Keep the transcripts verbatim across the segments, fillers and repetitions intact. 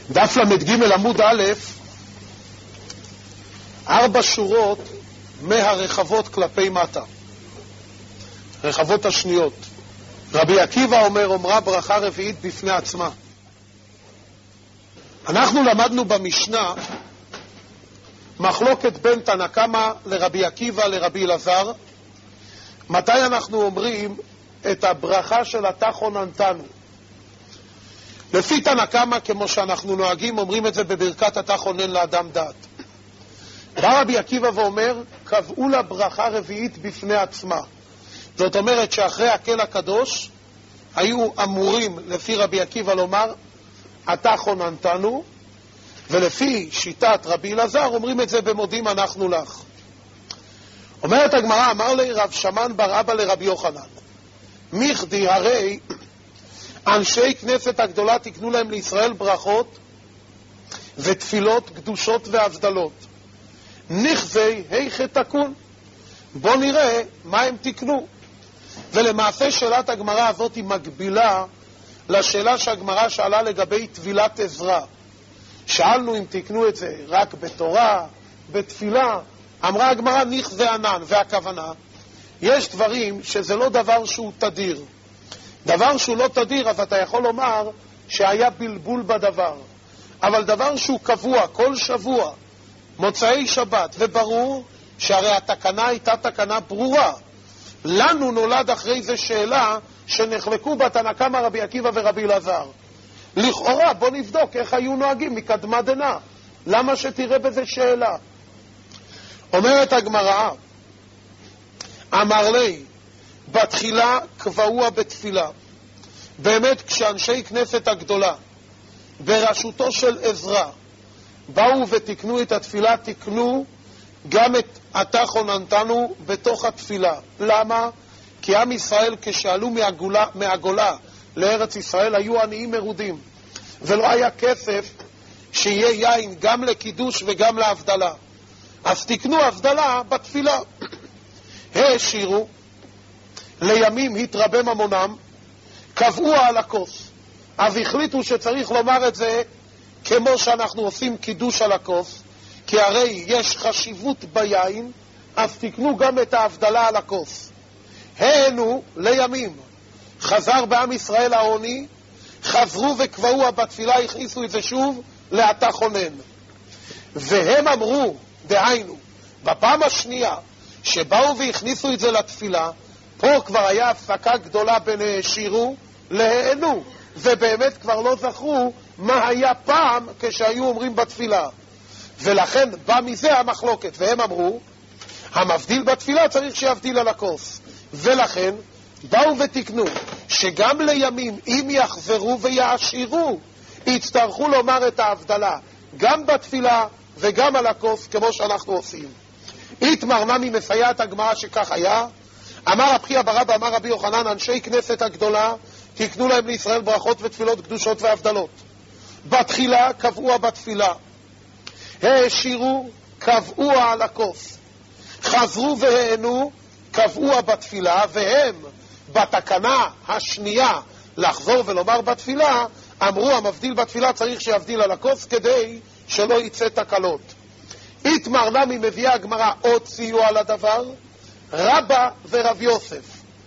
דף למד ג' עמוד א', ארבע שורות מהרחבות כלפי מטה, רחבות השניות. רבי עקיבא אומר, אומרה ברכה רביעית בפני עצמה. אנחנו למדנו במשנה מחלוקת בין תנא קמא לרבי עקיבא לרבי אלעזר, מתי אנחנו אומרים את הברכה של התחוננתנו. לפי תנא קמא, כמו שאנחנו נוהגים, אומרים את זה בברכת התחונן לאדם דעת. בא רבי עקיבא ואומר, קבעו לה ברכה רביעית בפני עצמה. זאת אומרת שאחרי הקהל הקדוש היו אמורים לפי רבי עקיבא לומר התחוננתנו, ולפי שיטת רבי אלעזר אומרים את זה במודים אנחנו לך. אומרת הגמרא, אמר לי רב שמן בר אבא לרבי יוחנן, מיכדי הרי אנשי כנסת הגדולה תקנו להם לישראל ברכות ותפילות קדושות והבדלות. נכזי היכא תקון, בוא נראה מה הם תקנו. ולמעשה שאלת הגמרא הזאת היא מקבילה לשאלה שהגמרא שאלה לגבי טבילת עזרא. שאלנו אם תקנו את זה רק בתורה, בתפילה. אמרה הגמרא נכזי ענן, והכוונה יש דברים שזה לא דבר שהוא תדיר. דבר שהוא לא תדיר, אז אתה יכול לומר שהיה בלבול בדבר. אבל דבר שהוא קבוע, כל שבוע, מוצאי שבת, וברור שהרי התקנה הייתה תקנה ברורה. לנו נולד אחרי זה שאלה שנחלקו בה תנא קמא רבי עקיבא ורבי אלעזר. לכאורה בוא נבדוק איך היו נוהגים מקדמה דנא. למה שתראה בזה שאלה? אומרת הגמרא, אמר לי, בתחילה קבעוה בתפילה. באמת כשאנשי כנסת הגדולה בראשותו של עזרא באו ותקנו את התפילה, תקנו גם את התחוננתנו בתוך התפילה. למה? כי עם ישראל כשעלו מהגולה, מהגולה לארץ ישראל היו עניים מרודים, ולא היה כסף שיהיה יין גם לקידוש וגם להבדלה. אז תקנו הבדלה בתפילה. העשירו, לימים התרבה ממונם, קבעו על הכוס. אז החליטו שצריך לומר את זה כמו שאנחנו עושים קידוש על הכוס, כי הרי יש חשיבות ביין, אז תקנו גם את ההבדלה על הכוס. הענו לימים, חזר בעם ישראל העוני, חזרו וקבעו בתפילה, הכניסו את זה שוב להתחונן. והם אמרו, דהיינו, בפעם השנייה שבאו והכניסו את זה לתפילה, פה כבר היה הפסקה גדולה בין העשירו להענו, ובאמת כבר לא זכרו מה היה פעם כשהיו אומרים בתפילה. ולכן בא מזה המחלוקת, והם אמרו, המבדיל בתפילה צריך שיבדיל על הכוס. ולכן באו ותקנו שגם לימים אם יחזרו ויעשירו יצטרכו לומר את ההבדלה גם בתפילה וגם על הכוס כמו שאנחנו עושים. התמרנה ממסייעת הגמרא שכך היה. אמר רבי חייא בר אבא אמר רבי יוחנן, אנשי כנסת הגדולה תקנו להם לישראל ברכות ותפילות קדושות והבדלות. בתחילה קבעו בתפילה, העשירו קבעו על הכוס, חזרו והענו קבעו בתפילה, והם בתקנה השנייה לחזור ולומר בתפילה אמרו המבדיל בתפילה צריך שיבדיל על הכוס כדי שלא יצא תקלות. התמרנה ממביאה הגמרא עוד סיוע על הדבר, רבא ורב יוסף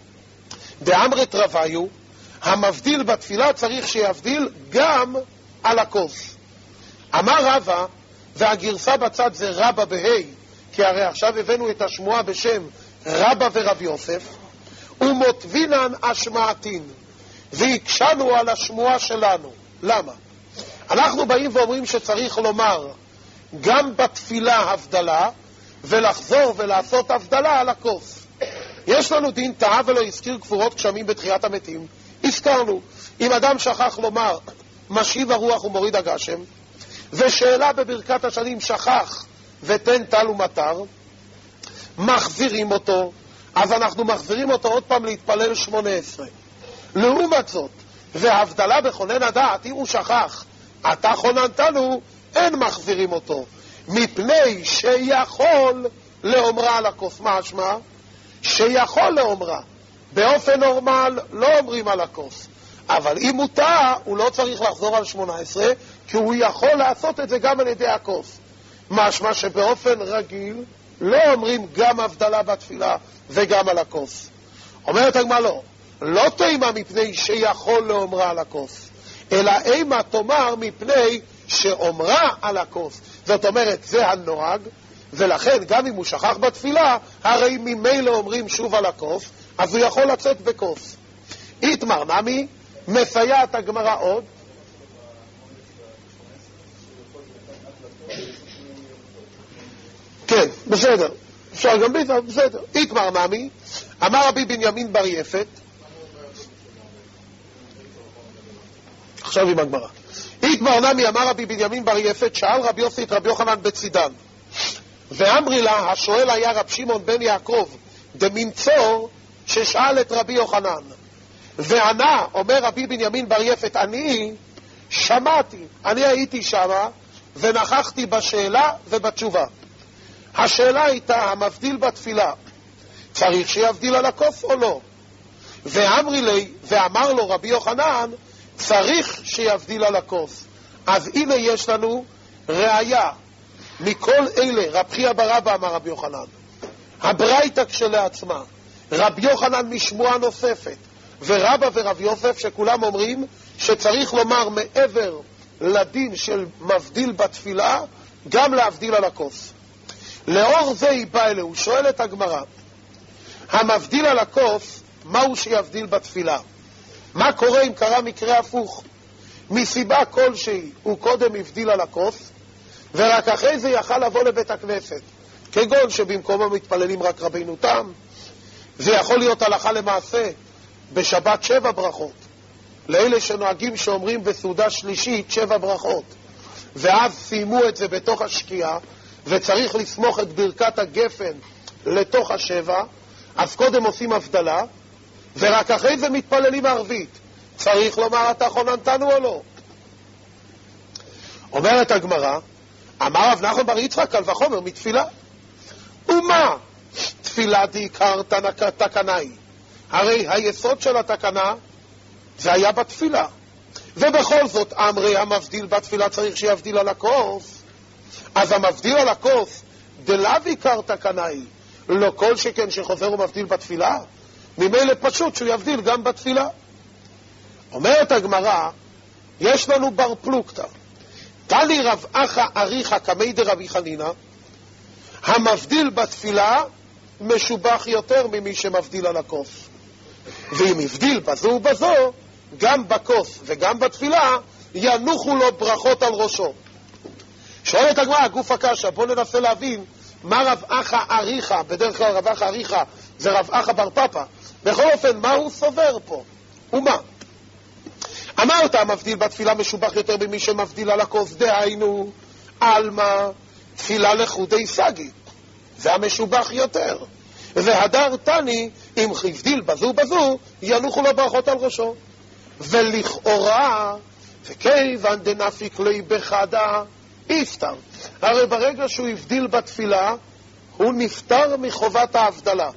דאמרת רביו, המבדיל בתפילה צריך שיבדיל גם על הכוס. אמר רבא, והגרסה בצד זה רבא בהי, כי הרי עכשיו הבאנו את השמועה בשם רבא ורב יוסף, ומותבינן השמעתין, והקשנו על השמועה שלנו. למה? אנחנו באים ואומרים שצריך לומר גם בתפילה הבדלה, ולחזור ולעשות הבדלה על הכוס. יש לנו דין טעה ולא הזכיר כפורות גשמים בתחיית המתים. הזכרנו, אם אדם שכח לומר משיב הרוח ומוריד הגשם, ושאלה בברכת השנים שכח ותן טל ומטר, מחזירים אותו, אז אנחנו מחזירים אותו עוד פעם להתפלל שמונה עשרה. לעומת זאת, והבדלה בכונן הדעת, אם הוא שכח אתה חוננתנו, אין מחזירים אותו, מפני שיכול לאומרה על הכוס. משמע שיכול לאומרה, באופן נורמל לא אומרים על הכוס, אבל אם הוא טעה הוא לא צריך לחזור על שמונה עשרה, כי הוא יכול לעשות את זה גם על ידי הכוס. משמע שבאופן רגיל לא אומרים גם הבדלה בתפילה וגם על הכוס. אומרת הגמרא לא, לא תימה מפני שיכול לאומרה על הכוס, אלא אימה תאמר מפני שאומרה על הכוס. זאת אומרת, זה הנוהג, ולכן גם אם הוא שכח בתפילה, הרי ממילא אומרים שוב על הכוס, אז הוא יכול לצאת בכוס. איתמר נמי, מסייעת הגמרא עוד. כן, בסדר. אפשר גם בזה, בסדר. איתמר נמי, אמר רבי בנימין בר יפת, עכשיו עם הגמרא. איתמר נמי, אמר רבי בנימין בר יפת, שאל רבי יוסי את רבי יוחנן בצידן. ואמרי לה, השואל היה רב שמעון בן יעקב, דמנצור, ששאל את רבי יוחנן. וענה, אומר רבי בנימין בר יפת, אני שמעתי, אני הייתי שמה, ונכחתי בשאלה ובתשובה. השאלה הייתה, המבדיל בתפילה, צריך שיבדיל על הכוס או לא? ואמרי לי, ואמר לו רבי יוחנן, צריך שיבדיל על הכוס. אז הנה יש לנו ראיה. מכל אלה, רב חייא בר אבא אמר רבי יוחנן, הברייתא כשלעצמה, רבי יוחנן משמועה נוספת, ורבא ורב יוסף שכולם אומרים שצריך לומר מעבר לדין של מבדיל בתפילה, גם להבדיל על הכוס. לאור זה היא באה אליה, הוא שואל את הגמרא, המבדיל על הכוס, מהו שיבדיל בתפילה? מה קורה אם קרה מקרה הפוך? מסיבה כלשהי הוא קודם הבדיל על הכוס, ורק אחרי זה יכל לבוא לבית הכנסת, כגון שבמקומו מתפללים רק רבינו תם. זה יכול להיות הלכה למעשה בשבת שבע ברכות, לאלה שנוהגים שאומרים בסעודה שלישית שבע ברכות, ואז סיימו את זה בתוך השקיעה, וצריך לסמוך את ברכת הגפן לתוך השבע, אז קודם עושים הבדלה, ורק אחרי זה מתפללים ערבית. צריך לומר אתה חוננתנו או לא? אומרת הגמרא, אמר רב נחמן בר יצחק קל וחומר מתפילה. ומה? תפילה דעיקר תקנה היא. הרי היסוד של התקנה זה היה בתפילה. ובכל זאת אמרי המבדיל בתפילה צריך שיבדיל על הכוס. אז המבדיל על הכוס דלאו עיקר תקנה היא. לא כל שכן שחוזר ומבדיל בתפילה, ממילא פשוט שהוא יבדיל גם בתפילה. אומרת הגמרא, יש לנו בר פלוגתא, תני רב אחא אריכא קמי דרבי חנינא, המבדיל בתפילה משובח יותר ממי שמבדיל על הכוס. ואם הבדיל בזו ובזו, גם בכוס וגם בתפילה, ינוחו לו ברכות על ראשו. שואלת הגמרא, גוף הקשיא, בואו ננסה להבין מה רב אחא אריכא, בדרך כלל רב אחא אריכא זה רב אחא בר פפא, בכל אופן מה הוא סובר פה? ומה? אמרת המבדיל בתפילה משובח יותר ממי שמבדיל על הכוס, דהיינו אלמה תפילה לחודי סגי, זה המשובח יותר. והדר תני, אם הבדיל בזו בזו, ינוחו לו ברכות על ראשו. ולכאורה, וכיוון דנפיק לי בחדה, יפטר. הרי ברגע שהוא הבדיל בתפילה, הוא נפטר מחובת ההבדלה.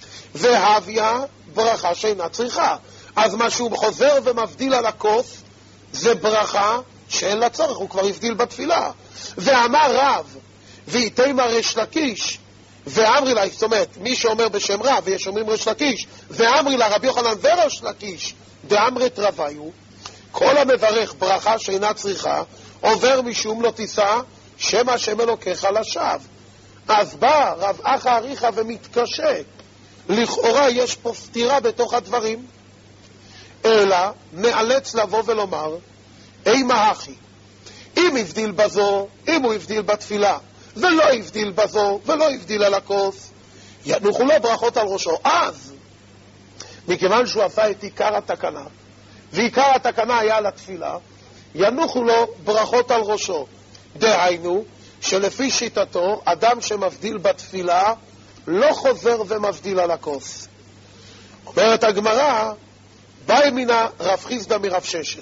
והביה ברכה שאינה צריכה. אז מה שהוא חוזר ומבדיל על הכוס, זה ברכה שאין לה צורך, הוא כבר הבדיל בתפילה. ואמר רב, ואיתימה ריש לקיש, ואמרי לה, זאת אומרת, מי שאומר בשם רב, ויש אומרים ריש לקיש, ואמרי לה רבי יוחנן וריש לקיש, דאמרת רביו, כל המברך ברכה שאינה צריכה, עובר משום לא תישא, שם השם אלוקיך לשווא. אז בא רב אחא אריכא ומתקשה, לכאורה יש פה סתירה בתוך הדברים, אלא נאלץ לבוא ולומר, אימה אחי, אם הבדיל בזו, אם הוא הבדיל בתפילה, ולא הבדיל בזו, ולא הבדיל על הכוס, ינוחו לו ברכות על ראשו. אז, מכיוון שהוא עשה את עיקר התקנה, ועיקר התקנה היה על התפילה, ינוחו לו ברכות על ראשו. דהיינו, שלפי שיטתו, אדם שמבדיל בתפילה, לא חוזר ומבדיל על הכוס. אומרת הגמרא, באי מינה רב חיסדא מרב ששת.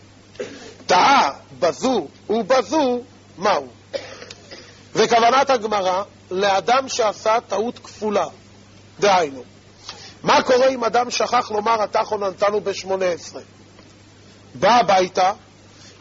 טעה בזו ובזו, מהו? וכוונת הגמרא, לאדם שעשה טעות כפולה. דהיינו, מה קורה אם אדם שכח לומר אתה חוננתנו בשמונה עשרה? בא הביתה,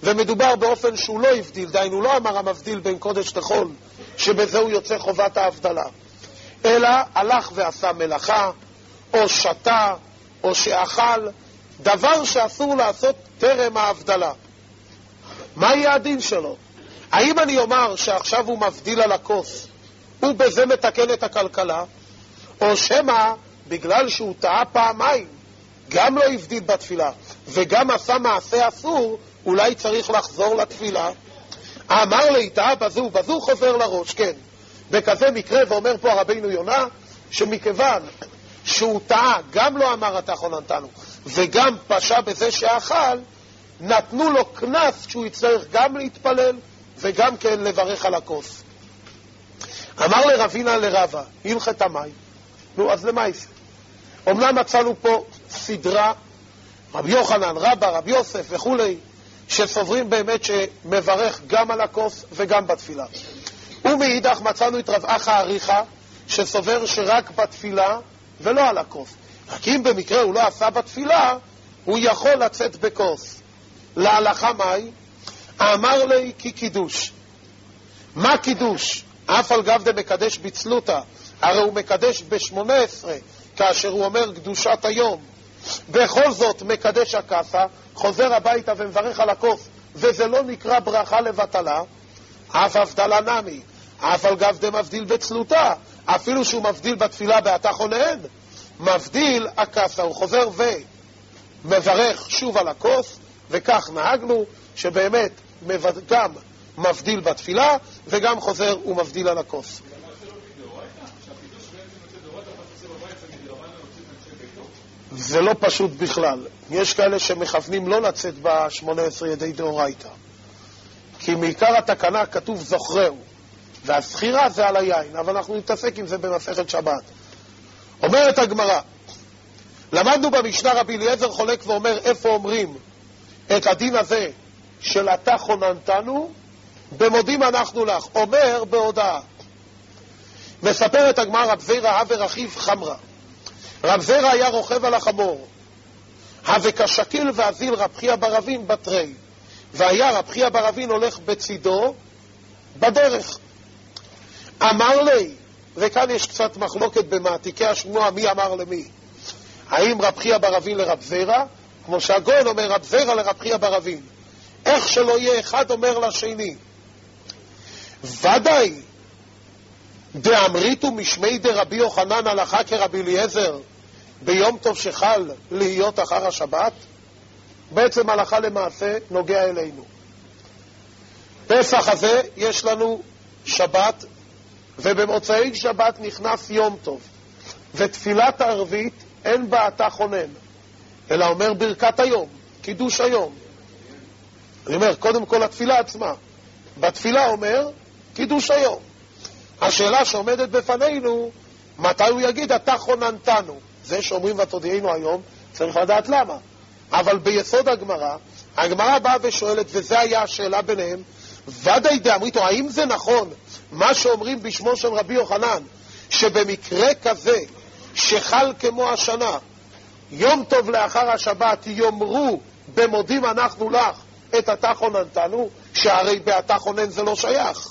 ומדובר באופן שהוא לא הבדיל, דיינו לא אמר המבדיל בין קודש לחול, שבזה הוא יוצא חובת ההבדלה, אלא הלך ועשה מלאכה, או שתה, או שאכל, דבר שאסור לעשות טרם ההבדלה. מה יהיה הדין שלו? האם אני אומר שעכשיו הוא מבדיל על הכוס, הוא בזה מתקן את הכלכלה, או שמה בגלל שהוא טעה פעמיים, גם לא הבדיל בתפילה, וגם עשה מעשה אסור, אולי צריך לחזור לתפילה? אמר לי, טעה בזו, בזו חוזר לראש, כן. בכזה מקרה, ואומר פה הרבינו יונה, שמכיוון שהוא טעה, גם לא אמר אתה חוננתנו, וגם פשע בזה שאכל, נתנו לו כנס שהוא יצטרך גם להתפלל, וגם כן לברך על הכוס. אמר לרבינה לרבה, הלכת המים. נו, אז למה יש? אומנם מצאנו פה סדרה, רבי יוחנן, רבא, רבי יוסף וכולי, שסוברים באמת שמברך גם על הכוס וגם בתפילה. ומאידך מצאנו את רב אחא אריכא, שסובר שרק בתפילה ולא על הכוס. רק אם במקרה הוא לא עשה בתפילה, הוא יכול לצאת בכוס. להלכה מהי? אמר לי כי קידוש. מה קידוש? אף על גב דה מקדש בצלותה, הרי הוא מקדש ב-שמונה עשרה, כאשר הוא אומר קדושת היום. בכל זאת מקדש הכסה, חוזר הביתה ומברך על הכוס, וזה לא נקרא ברכה לבטלה. אף הבדלה נמי, אף על גב דה מבדיל בצלותה, אפילו שהוא מבדיל בתפילה באתה חונן, מבדיל הכסה, הוא חוזר ומברך שוב על הכוס, וכך נהגנו שבאמת גם מבדיל בתפילה וגם חוזר ומבדיל על הכוס. זה לא פשוט בכלל. יש כאלה שמכוונים לא לצאת ב-שמונה עשרה ידי דאורייתא, כי מעיקר התקנה כתוב זוכרהו, והסחירה זה על היין, אבל אנחנו נתעסק עם זה במסכת שבת. אומרת הגמרא, למדנו במשנה רבי אליעזר חולק ואומר איפה אומרים את הדין הזה של אתה חוננתנו, במודים אנחנו לך. אומר בהודעה, מספרת הגמרא, רב זירא הווה רכיב חמרה. רב זירא היה רוכב על החמור, הווה כשקיל ואזיל רב חייא בר אבין בתרי, והיה רב חייא בר אבין הולך בצידו בדרך. אמר לי, וכאן יש קצת מחלוקת במעתיקי השמועה מי אמר למי, האם רב חייא בר אבין לרב זירא, כמו שהגויין אומר רב זירא לרב חייא בר אבין, איך שלא יהיה אחד אומר לשני. ודאי דאמריתו משמי דרבי יוחנן הלכה כרבי אליעזר ביום טוב שחל להיות אחר השבת, בעצם הלכה למעשה נוגע אלינו. פסח הזה יש לנו שבת, ובמוצאי שבת נכנס יום טוב, ותפילת הערבית אין בה אתה חונן, אלא אומר ברכת היום, קידוש היום. אני אומר, קודם כל התפילה עצמה, בתפילה אומר קידוש היום. השאלה שעומדת בפנינו, מתי הוא יגיד אתה חוננתנו? זה שאומרים ותודיענו היום, צריך לדעת למה. אבל ביסוד הגמרא, הגמרא באה ושואלת, וזה היה השאלה ביניהם, ודאי דאמריתו, האם זה נכון מה שאומרים בשמו של רבי יוחנן, שבמקרה כזה שחל כמו השנה, יום טוב לאחר השבת יאמרו במודים אנחנו לך את אתה חוננתנו, שהרי באתה חונן זה לא שייך.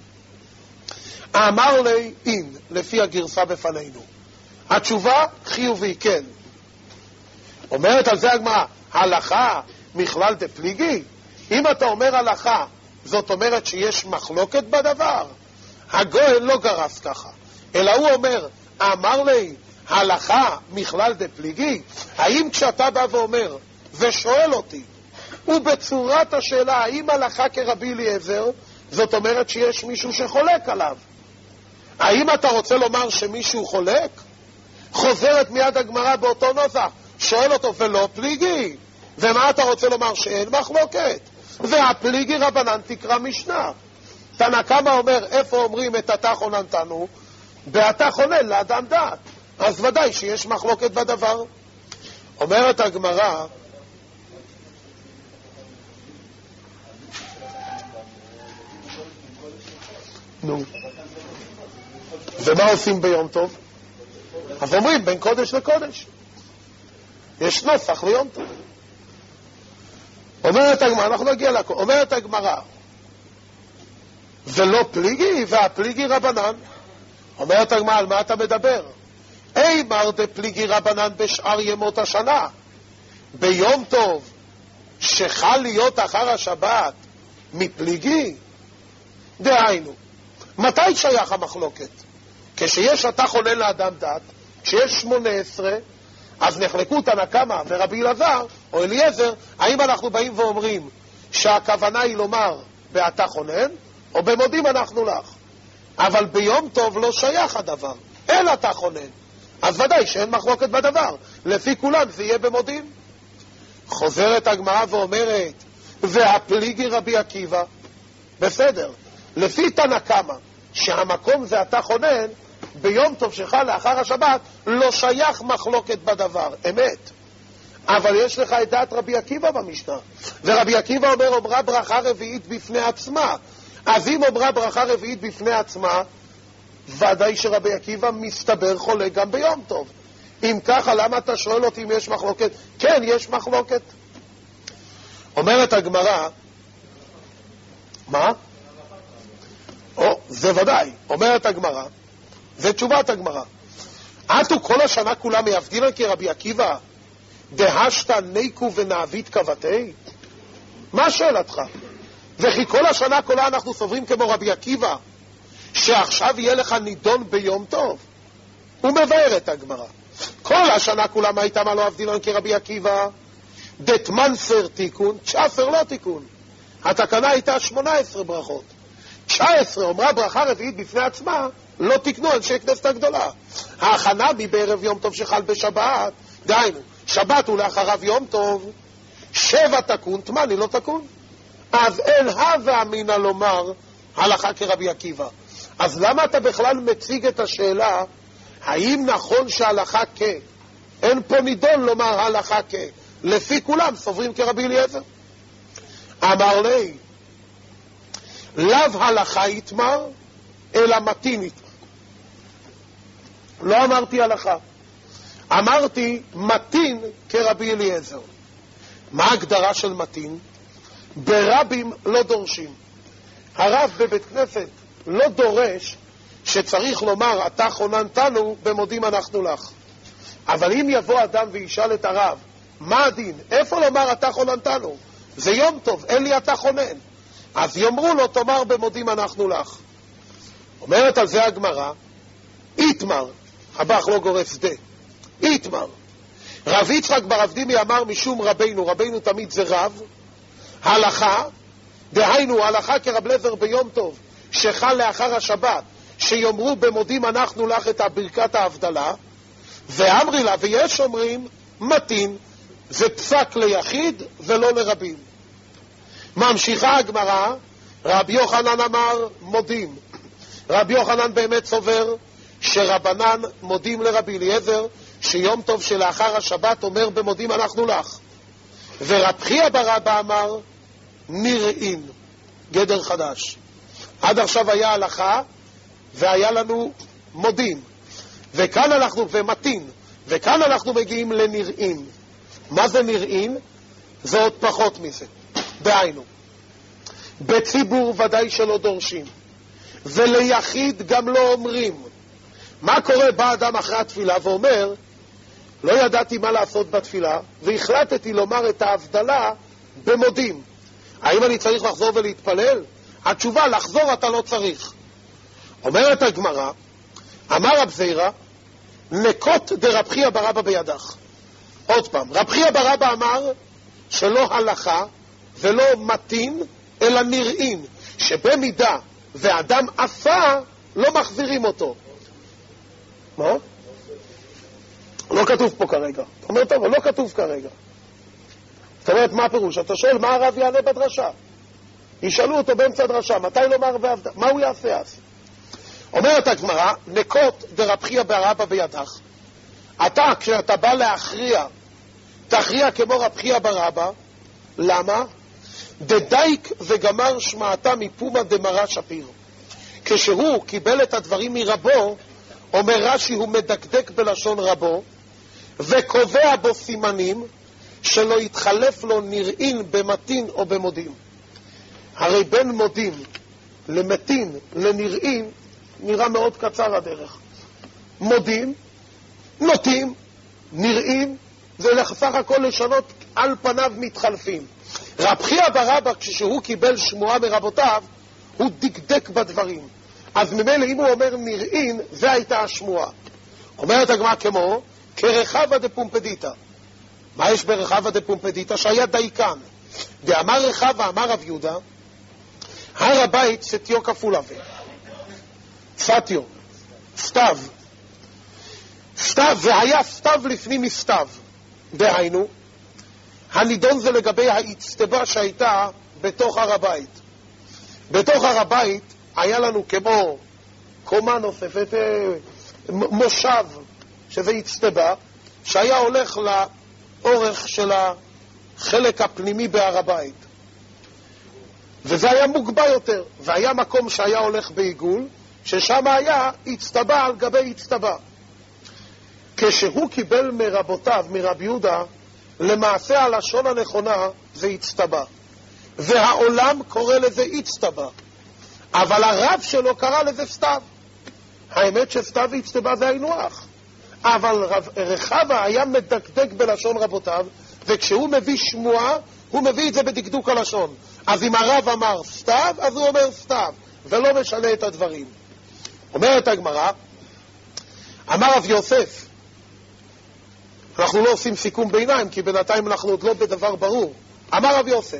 אמר לי אין, לפי הגרסה בפנינו. התשובה חיובי, כן. אומרת על זה הגמרא, הלכה מכלל דפליגי? אם אתה אומר הלכה, זאת אומרת שיש מחלוקת בדבר. הגויין לא גרס ככה, אלא הוא אומר, אמר לי, הלכה מכלל דפליגי? האם כשאתה בא ואומר ושואל אותי, ובצורת השאלה האם הלכה כרבי אליעזר, זאת אומרת שיש מישהו שחולק עליו. האם אתה רוצה לומר שמישהו חולק? חוזרת מיד הגמרא באותו נוסח, שואל אותו ולא פליגי. ומה אתה רוצה לומר? שאין מחלוקת. והפליגי רבנן תקרא משנה. תנא קמא אומר איפה אומרים את אתה חוננתנו? באתה חונן לאדם דעת. אז ודאי שיש מחלוקת בדבר. אומרת הגמרא, נו, ומה עושים ביום טוב? אז אומרים בין קודש לקודש. יש נוסח ליום טוב. אומר אומרת הגמרא, אנחנו נגיע לכל, אומרת הגמרא, ולא פליגי, והפליגי רבנן. אומרת הגמרא, על מה אתה מדבר? אי מר דפליגי רבנן בשאר ימות השנה, ביום טוב שחל להיות אחר השבת מפליגי? דהיינו, מתי שייך המחלוקת? כשיש אתה חולל לאדם דת, כשיש שמונה עשרה, אז נחלקו תנא קמא ורבי אלעזר או אליעזר, האם אנחנו באים ואומרים שהכוונה היא לומר באתה חונן, או במודים אנחנו לך. אבל ביום טוב לא שייך הדבר, אלא אתה חונן. אז ודאי שאין מחלוקת בדבר, לפי כולם זה יהיה במודים. חוזרת הגמרא ואומרת, והפליגי רבי עקיבא, בסדר, לפי תנא קמא שהמקום זה אתה חונן, ביום טוב שחל לאחר השבת לא שייך מחלוקת בדבר, אמת. אבל יש לך את דעת רבי עקיבא במשנה, ורבי עקיבא אומר אומרה ברכה רביעית בפני עצמה. אז אם אומרה ברכה רביעית בפני עצמה, ודאי שרבי עקיבא מסתבר חולה גם ביום טוב. אם ככה, למה אתה שואל אותי אם יש מחלוקת? כן, יש מחלוקת. אומרת הגמרא, מה? או, זה ודאי. אומרת הגמרא, זה תשובת הגמרא. עתו כל השנה כולם מייבדינן כרבי עקיבא, דהשתא ניקו ונעבית כבתי? מה שאלתך? וכי כל השנה כולה אנחנו סוברים כמו רבי עקיבא, שעכשיו יהיה לך נידון ביום טוב? הוא מבאר את הגמרא. כל השנה כולה מה הייתה מה לא עבדינן כרבי עקיבא? דתמנסר תיקון, תשע עשרה לא תיקון. התקנה הייתה שמונה עשרה ברכות. תשע עשרה אומרה ברכה רביעית בפני עצמה, לא תקנו אנשי כנסת הגדולה. ההכנה מבערב יום טוב שחל בשבת, דהיינו, שבת הוא לאחריו יום טוב, שבע תקון, תמני לא תקון. אז אין הווה אמינא לומר הלכה כרבי עקיבא. אז למה אתה בכלל מציג את השאלה, האם נכון שהלכה כ? אין פה נידון לומר הלכה כ. לפי כולם סוברים כרבי אליעזר. אמר לי, לאו הלכה יתמר, אלא מתין יתמר. לא אמרתי הלכה, אמרתי מתין כרבי אליעזר. מה ההגדרה של מתין? ברבים לא דורשים. הרב בבית כנסת לא דורש שצריך לומר אתה חוננתנו במודים אנחנו לך. אבל אם יבוא אדם וישאל את הרב, מה הדין? איפה לומר אתה חוננתנו? זה יום טוב, אין לי אתה חונן. אז יאמרו לו, תאמר במודים אנחנו לך. אומרת על זה הגמרא, איתמר, הבח לא גורף שדה, איתמר. רב יצחק בר אבדימי אמר משום רבינו, רבינו תמיד זה רב, הלכה, דהיינו הלכה כרב לזר ביום טוב, שחל לאחר השבת, שיאמרו במודים אנחנו לך את ברכת ההבדלה, ואמרי לה, ויש אומרים, מתין, זה פסק ליחיד ולא לרבים. ממשיכה הגמרא, רבי יוחנן אמר מודים. רבי יוחנן באמת סובר שרבנן מודים לרבי אליעזר, שיום טוב שלאחר השבת אומר במודים אנחנו לך. ורב חייא בר אבא אמר נראים, גדר חדש. עד עכשיו היה הלכה והיה לנו מודים, וכאן אנחנו ומתין, וכאן אנחנו מגיעים לנראים. מה זה נראים? זה עוד פחות מזה. דהיינו, בציבור ודאי שלא דורשים, וליחיד גם לא אומרים. מה קורה? בא אדם אחרי התפילה ואומר, לא ידעתי מה לעשות בתפילה, והחלטתי לומר את ההבדלה במודים. האם אני צריך לחזור ולהתפלל? התשובה, לחזור אתה לא צריך. אומרת הגמרא, אמר רב זירא, נקות דרב חייא בר אבא בידך. עוד פעם, רב חייא בר אבא אמר שלא הלכה ולא מתין, אלא נראים, שבמידה ואדם עשה, לא מחזירים אותו. מה? לא כתוב פה כרגע. אתה אומר, טוב, לא כתוב כרגע. זאת אומרת, מה הפירוש? אתה שואל מה הרב יענה בדרשה. ישאלו אותו באמצע הדרשה, מתי לומר ועבדה? מה הוא יעשה אז? אומרת הגמרא, נקות דרב חייא בר אבא בידך. אתה, כשאתה בא להכריע, תכריע כמו רב חייא בר אבא. למה? דדייק וגמר שמעתה מפומה דמרה שפיר. כשהוא קיבל את הדברים מרבו, אומר רש"י, הוא מדקדק בלשון רבו, וקובע בו סימנים, שלא יתחלף לו נראים במתין או במודים. הרי בין מודים למתין לנראים נראה מאוד קצר הדרך. מודים, נוטים, נראים, זה סך הכל לשנות, על פניו מתחלפים. רב חייא בר אבא, כשהוא קיבל שמועה מרבותיו, הוא דקדק בדברים. אז ממילא אם הוא אומר נראים, זה הייתה השמועה. אומרת הגמרא כמו כרחבא דפומפדיתא. מה יש ברחבא דפומפדיתא? שהיה דייקן. דאמר רחבא, אמר רב יהודה, הר הבית סטיו כפול הווה. סטיו, סתיו. סתיו, והיה סתיו לפנים מסתיו. דהיינו, הנידון זה לגבי האצטבה שהייתה בתוך הר הבית. בתוך הר הבית היה לנו כמו קומה נוספת, מושב, שזה אצטבה, שהיה הולך לאורך של החלק הפנימי בהר הבית. וזה היה מוגבה יותר, והיה מקום שהיה הולך בעיגול, ששם היה אצטבה על גבי אצטבה. כשהוא קיבל מרבותיו, מרב יהודה, למעשה הלשון הנכונה זה אצטבה. והעולם קורא לזה אצטבה. אבל הרב שלו קרא לזה סתיו. האמת שסתיו ואצטבה זה היינו הך. אבל רב, רחבא היה מדקדק בלשון רבותיו, וכשהוא מביא שמועה, הוא מביא את זה בדקדוק הלשון. אז אם הרב אמר סתיו, אז הוא אומר סתיו, ולא משנה את הדברים. אומרת הגמרא, אמר רב יוסף, אנחנו לא עושים סיכום ביניים, כי בינתיים אנחנו עוד לא בדבר ברור. אמר רב יוסף,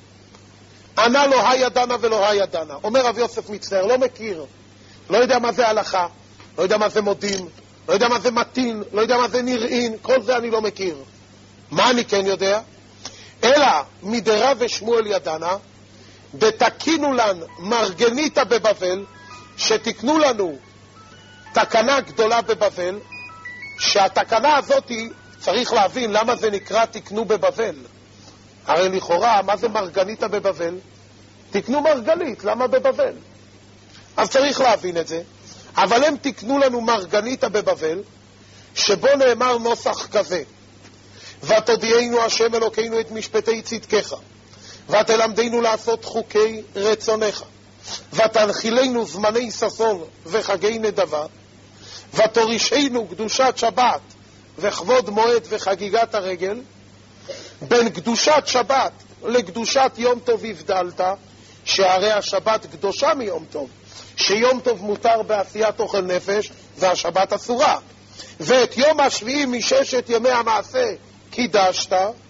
ענה לא היה דנה ולא היה דנה. אומר רב יוסף מצטער, לא מכיר, לא יודע מה זה הלכה, לא יודע מה זה מודים, לא יודע מה זה מתין, לא יודע מה זה נראים, כל זה אני לא מכיר. מה אני כן יודע? אלא מדרב ושמואל ידנה, דתקינו לן מרגניתא בבבל, שתקנו לנו תקנה גדולה בבבל, שהתקנה הזאת צריך להבין למה זה נקרא תקנו בבבל. הרי לכאורה, מה זה מרגניתא בבבל? תקנו מרגנית, למה בבבל? אז צריך להבין את זה. אבל הם תקנו לנו מרגניתא בבבל, שבו נאמר נוסח כזה, ותודיענו השם אלוקינו את משפטי צדקך, ותלמדנו לעשות חוקי רצונך, ותנחילנו זמני ששון וחגי נדבה, ותורישנו קדושת שבת וכבוד מועד וחגיגת הרגל. בין קדושת שבת לקדושת יום טוב הבדלת, שהרי השבת קדושה מיום טוב, שיום טוב מותר בעשיית אוכל נפש והשבת אסורה, ואת יום השביעי מששת ימי המעשה קידשת.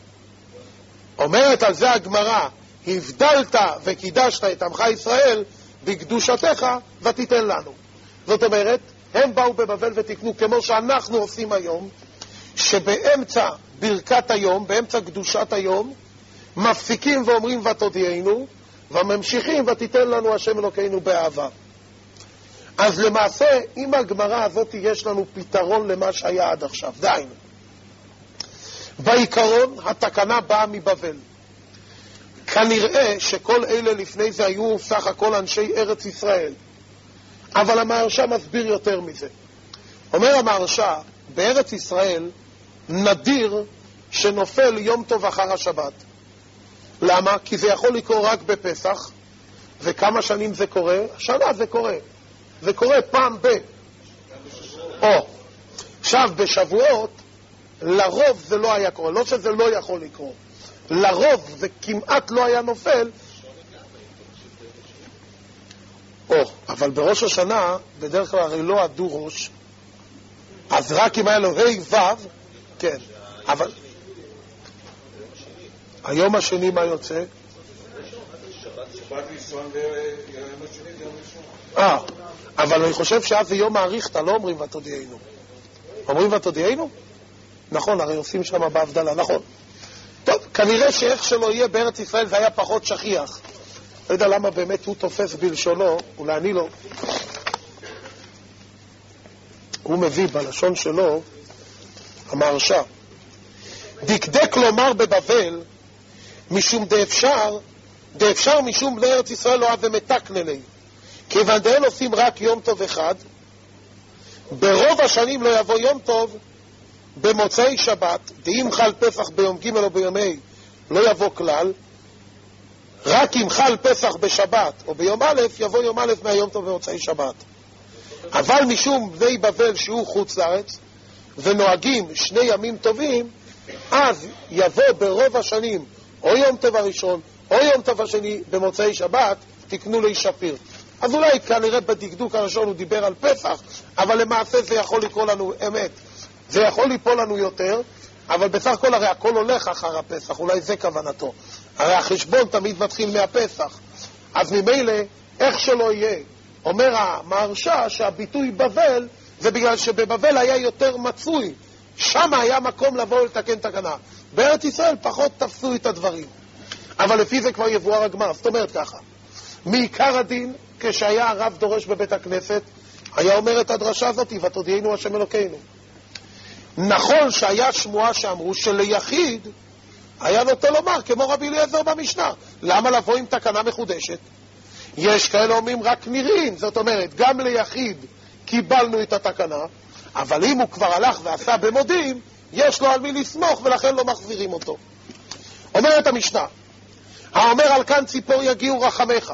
אומרת על זה הגמרא, הבדלת וקידשת את עמך ישראל בקדושתך ותיתן לנו. זאת אומרת, הם באו בבבל ותקנו כמו שאנחנו עושים היום, שבאמצע ברכת היום, באמצע קדושת היום, מפסיקים ואומרים ותודיענו, וממשיכים ותיתן לנו השם אלוקינו באהבה. אז למעשה, עם הגמרא הזאת יש לנו פתרון למה שהיה עד עכשיו. דהיינו, בעיקרון התקנה באה מבבל. כנראה שכל אלה לפני זה היו סך הכל אנשי ארץ ישראל. אבל המהרש"א מסביר יותר מזה. אומר המהרש"א, בארץ ישראל נדיר שנופל יום טוב אחר השבת. למה? כי זה יכול לקרות רק בפסח. וכמה שנים זה קורה? שנה זה קורה. זה קורה פעם ב... או. עכשיו, בשבועות, לרוב זה לא היה קורה. לא שזה לא יכול לקרות. לרוב זה כמעט לא היה נופל. או, אבל בראש השנה, בדרך כלל הרי לא עדו ראש. אז רק אם היה לו ה' ו', כן. אבל... היום השני מה יוצא? אה, אבל אני חושב שאז זה יום האריכתא, לא אומרים ותודיענו. אומרים ותודיענו? נכון, הרי עושים שם בהבדלה, נכון. טוב, כנראה שאיך שלא יהיה בארץ ישראל זה היה פחות שכיח. לא יודע למה באמת הוא תופס בלשונו, אולי אני לא. הוא מביא בלשון שלו, המהרש"א, דקדק לומר בבבל, משום דאפשר, דאפשר משום בני ארץ ישראל לא אהבה מתקנני, כיוון דהם עושים רק יום טוב אחד, ברוב השנים לא יבוא יום טוב, במוצאי שבת, דאם חל פסח ביום ג' או ביום ה' לא יבוא כלל, רק אם חל פסח בשבת או ביום א', יבוא יום א' מהיום טוב במוצאי שבת. אבל משום בני בבל שהוא חוץ לארץ, ונוהגים שני ימים טובים, אז יבוא ברוב השנים או יום טוב הראשון או יום טוב השני במוצאי שבת, תקנו לי שפיר. אז אולי כנראה בדקדוק הראשון הוא דיבר על פסח, אבל למעשה זה יכול לקרוא לנו אמת. זה יכול ליפול לנו יותר, אבל בסך הכל הרי הכל הולך אחר הפסח, אולי זה כוונתו. הרי החשבון תמיד מתחיל מהפסח. אז ממילא, איך שלא יהיה, אומר המהרש"א שהביטוי בבל, זה בגלל שבבבל היה יותר מצוי. שם היה מקום לבוא לתקן תקנה. בארץ ישראל פחות תפסו את הדברים. אבל לפי זה כבר יבואר הגמרא. זאת אומרת ככה, מעיקר הדין, כשהיה הרב דורש בבית הכנסת, היה אומר את הדרשה הזאת, ותודיענו השם אלוקינו. נכון שהיה שמועה שאמרו שליחיד היה נוטה לומר כמו רבי אליעזר במשנה, למה לבוא עם תקנה מחודשת? יש כאלה אומרים רק נראים, זאת אומרת גם ליחיד קיבלנו את התקנה, אבל אם הוא כבר הלך ועשה במודים, יש לו על מי לסמוך ולכן לא מחזירים אותו. אומרת המשנה, האומר על כאן ציפור יגיעו רחמך.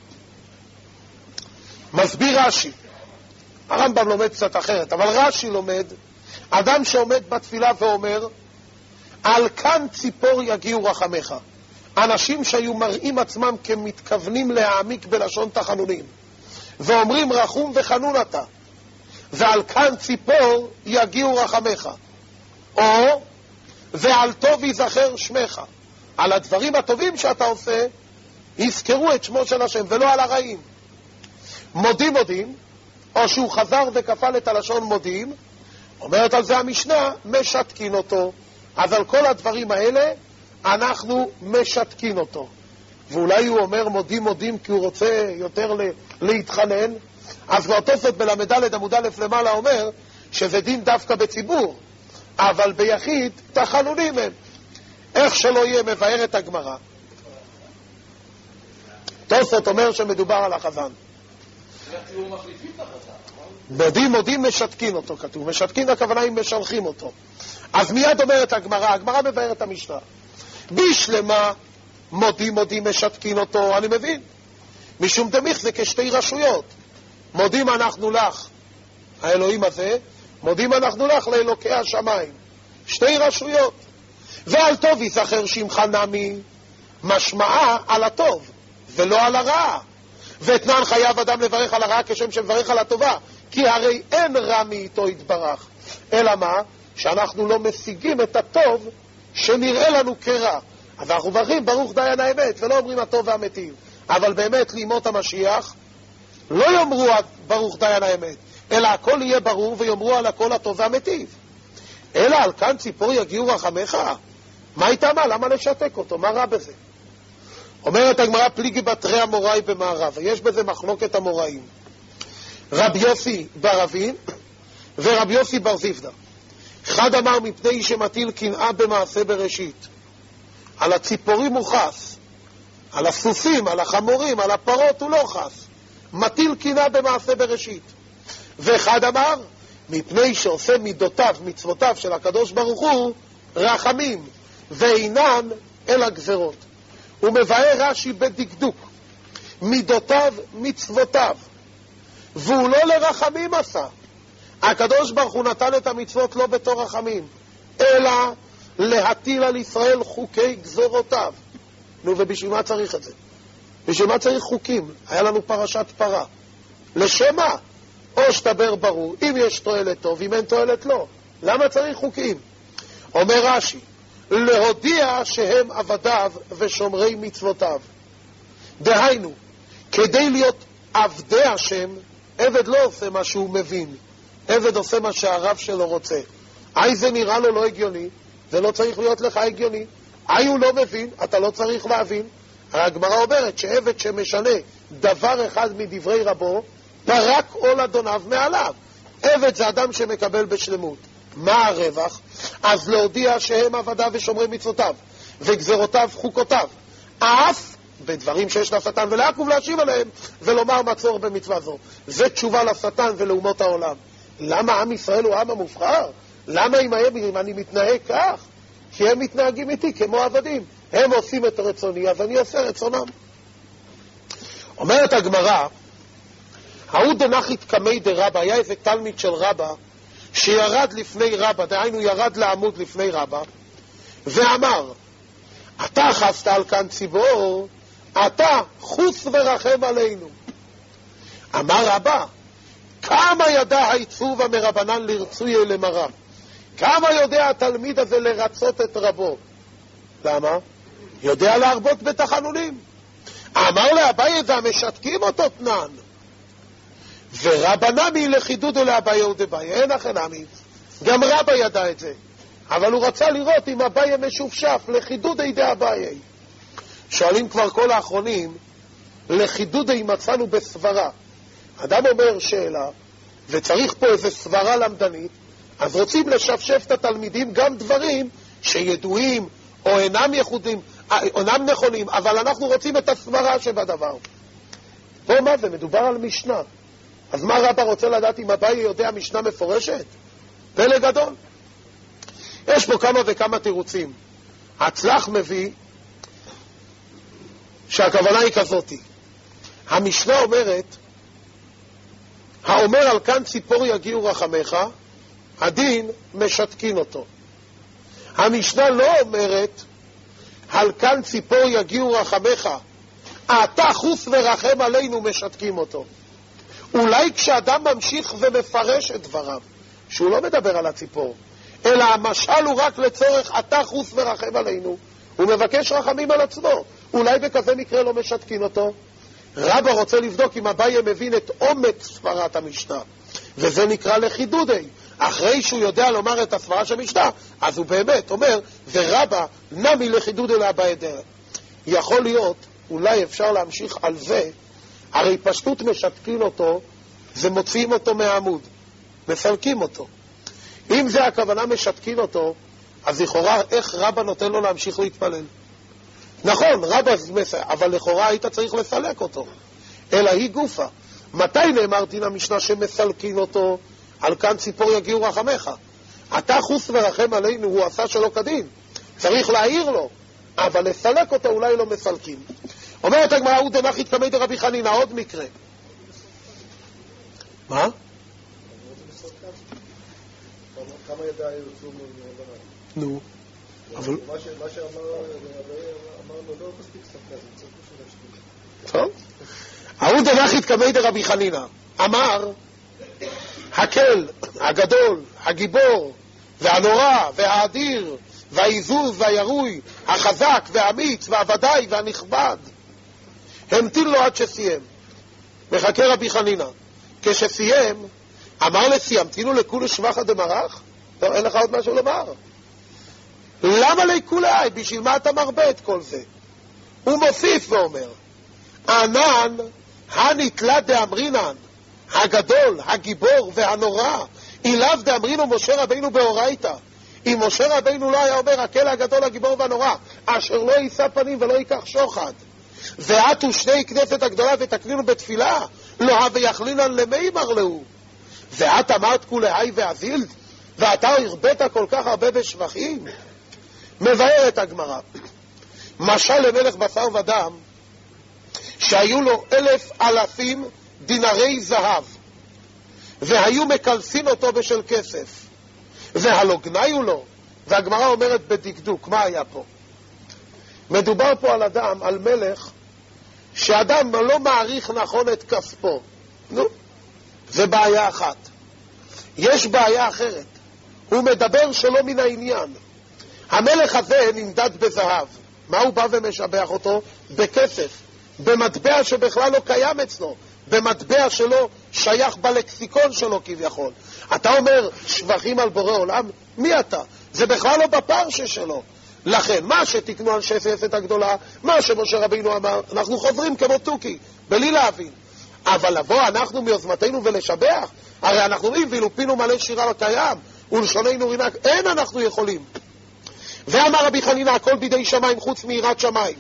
מסביר רש"י, הרמב"ם לומד קצת אחרת, אבל רש"י לומד, אדם שעומד בתפילה ואומר על כאן ציפור יגיעו רחמך, אנשים שהיו מראים עצמם כמתכוונים להעמיק בלשון תחנונים ואומרים רחום וחנון אתה, ועל כאן ציפור יגיעו רחמך, או ועל טוב יזכר שמך, על הדברים הטובים שאתה עושה יזכרו את שמו של השם ולא על הרעים. מודים מודים, או שהוא חזר וכפל את הלשון מודים, אומרת על זה המשנה, משתקין אותו. אז על כל הדברים האלה אנחנו משתקין אותו. ואולי הוא אומר מודים מודים כי הוא רוצה יותר להתחנן, אז והתוספות בל"ד עמוד א' למעלה אומר שזה דין דווקא בציבור, אבל ביחיד תחנונים הם. איך שלא יהיה מבאר את הגמרא. תוספות אומר שמדובר על החזן. מודים מודים משתקין אותו, כתוב. משתקין הכוונה אם משלחים אותו. אז מיד אומרת הגמרא, הגמרא מבארת המשנה. בשלמה מודים מודים משתקין אותו, אני מבין. משום דמיך זה כשתי רשויות. מודים אנחנו לך, האלוהים הזה, מודים אנחנו לך לאלוקי השמיים. שתי רשויות. ועל טוב יזכר שמך נמי, משמעה על הטוב ולא על הרע. ואתנן חייב אדם לברך על הרע כשם שמברך על הטובה, כי הרי אין רע מאיתו יתברך, אלא מה? שאנחנו לא משיגים את הטוב שנראה לנו כרע. אז אנחנו מברכים ברוך דיין האמת ולא אומרים הטוב והמתים. אבל באמת לימות המשיח לא יאמרו ברוך דיין האמת, אלא הכל יהיה ברור ויאמרו על הכל הטוב והמטיב. אלא על כאן ציפור יגיעו רחמך. מה איתה מה? למה לשתק אותו? מה רע בזה? אומרת הגמרא פליגי בתרי המוראי במערב, יש בזה מחלוקת המוראים. רבי יוסי בר אבין ורבי יוסי בר זיבדה. אחד אמר מפני שמטיל קנאה במעשה בראשית. על הציפורים הוא חס, על הסוסים, על החמורים, על הפרות הוא לא חס. מטיל קנאה במעשה בראשית. ואחד אמר מפני שעושה מידותיו, מצוותיו של הקדוש ברוך הוא רחמים, ואינן אלא גזרות. הוא מבאר רש"י בדקדוק, מידותיו מצוותיו, והוא לא לרחמים עשה. הקדוש ברוך הוא נתן את המצוות לא בתור רחמים, אלא להטיל על ישראל חוקי גזורותיו. נו, ובשביל מה צריך את זה? בשביל מה צריך חוקים? היה לנו פרשת פרה. לשם מה? או שתבר ברור, אם יש תועלת טוב, אם אין תועלת לא. למה צריך חוקים? אומר רש"י, להודיע שהם עבדיו ושומרי מצוותיו. דהיינו, כדי להיות עבדי השם, עבד לא עושה מה שהוא מבין, עבד עושה מה שהרב שלו רוצה. אי זה נראה לו לא הגיוני, זה לא צריך להיות לך הגיוני. אי הוא לא מבין, אתה לא צריך להבין. הגמרא אומרת שעבד שמשנה דבר אחד מדברי רבו, פרק עול אדוניו מעליו. עבד זה אדם שמקבל בשלמות. מה הרווח? אז להודיע שהם עבדיו ושומרי מצוותיו, וגזרותיו חוקותיו, אף בדברים שיש לשטן, ולעקוב להשיב עליהם, ולומר מצור במצווה זו. זה תשובה לשטן ולאומות העולם. למה עם ישראל הוא העם המובחר? למה אם אני מתנהג כך? כי הם מתנהגים איתי כמו עבדים. הם עושים את רצוני, אז אני עושה רצונם. אומרת הגמרא, ההוא דנחית קמי דרבא, היה איזה תלמיד של רבא, שירד לפני רבא, דהיינו ירד לעמוד לפני רבא, ואמר, אתה חסת על כאן ציבור, אתה חוס ורחם עלינו. אמר רבא, כמה ידע העיצוב המרבנן לרצוי למרא? כמה יודע התלמיד הזה לרצות את רבו? למה? יודע להרבות בתחנונים. אמר לאביי, והמשתקים אותו תנן. ורבא נמי לחידודו לאביי ודביי. אין אחרי נמי. גם רבא ידע את זה. אבל הוא רצה לראות אם אביי משופשף לחידודי דאביי. שואלים כבר כל האחרונים, לחידודי מצאנו בסברה. אדם אומר שאלה, וצריך פה איזה סברה למדנית, אז רוצים לשפשף את התלמידים גם דברים שידועים או אינם ייחודים, אינם נכונים, אבל אנחנו רוצים את הסברה שבדבר. פה מה זה? מדובר על משנה. אז מה רבא רוצה לדעת אם אביי יודע משנה מפורשת? פלא גדול. יש פה כמה וכמה תירוצים. הצלח מביא שהכוונה היא כזאת. המשנה אומרת, האומר על כאן ציפור יגיעו רחמך, הדין משתקין אותו. המשנה לא אומרת, על כאן ציפור יגיעו רחמך, אתה חוס ורחם עלינו משתקים אותו. אולי כשאדם ממשיך ומפרש את דבריו, שהוא לא מדבר על הציפור, אלא המשל הוא רק לצורך אתה חוס ורחם עלינו, הוא מבקש רחמים על עצמו, אולי בכזה מקרה לא משתקין אותו. רבא רוצה לבדוק אם אביי מבין את עומק סברת המשנה, וזה נקרא לחידודי. אחרי שהוא יודע לומר את הסברה של המשנה, אז הוא באמת אומר, ורבא נמי לחידודי לאביי דרך. יכול להיות, אולי אפשר להמשיך על זה, הרי פשטות משתקין אותו, זה מוציאים אותו מהעמוד, מסלקים אותו. אם זה הכוונה משתקין אותו, אז לכאורה איך רבא נותן לו להמשיך להתפלל? נכון, רבא מסע, אבל לכאורה היית צריך לסלק אותו. אלא היא גופה. מתי נאמר דין המשנה שמסלקין אותו? על כאן ציפור יגיעו רחמך. אתה חוס ורחם עלינו, הוא עשה שלא כדין. צריך להעיר לו, אבל לסלק אותו אולי לא מסלקים. אומרת הגמרא, הוא דנחית קמי דרבי חנינא, עוד מקרה. מה? כמה ידע ירצו מרבנן? נו. אבל... מה שאמר לו לא מספיק ספקה, זה צריך משהו להשתיק. טוב. ההוא דנחית קמי דרבי חנינא, אמר, הקל, הגדול, הגיבור, והנורא, והאדיר, והעיזוז, והירוי, החזק, והאמיץ, והוודאי, והנכבד. המתין לו עד שסיים. מחכה רבי חנינא. כשסיים, אמר לסיימתינו לכולי שבחא דמרח? לא, אין לך עוד משהו לומר. למה לכולי? בשביל מה אתה מרבה את כל זה? הוא מוסיף ואומר, ענן הנתלה דאמרינן, הגדול, הגיבור והנורא, אליו דאמרינו משה רבינו באורייתא. אם משה רבינו לא היה אומר, הקל הגדול, הגיבור והנורא, אשר לא יישא פנים ולא ייקח שוחד, ועתו שני כנסת הגדולה ותקנינו בתפילה, לא הווה יחלינן למימר לו. ואת אמרת כולי ואזילת, ואתה הרבית כל כך הרבה בשבחים. מבארת הגמרא, משל למלך בשר ודם, שהיו לו אלף אלפים דינרי זהב, והיו מקלסין אותו בשל כסף, והלא גניו לו. והגמרא אומרת בדקדוק, מה היה פה? מדובר פה על אדם, על מלך, שאדם לא מעריך נכון את כספו. נו, זה בעיה אחת. יש בעיה אחרת. הוא מדבר שלא מן העניין. המלך הזה נמדד בזהב. מה הוא בא ומשבח אותו? בכסף. במטבע שבכלל לא קיים אצלו. במטבע שלו שייך בלקסיקון שלו כביכול. אתה אומר שבחים על בורא עולם? מי אתה? זה בכלל לא בפרשה שלו. לכן, מה שתקנו אנשי סייסת הגדולה, מה שמשה רבינו אמר, אנחנו חוזרים כמו תוכי, בלי להבין. אבל לבוא אנחנו מיוזמתנו ולשבח, הרי אנחנו אומרים, ואילו פינו מלא שירה לקיים, ולשוננו רינק, אין אנחנו יכולים. ואמר רבי חנינא, הכל בידי שמיים חוץ מיראת שמיים.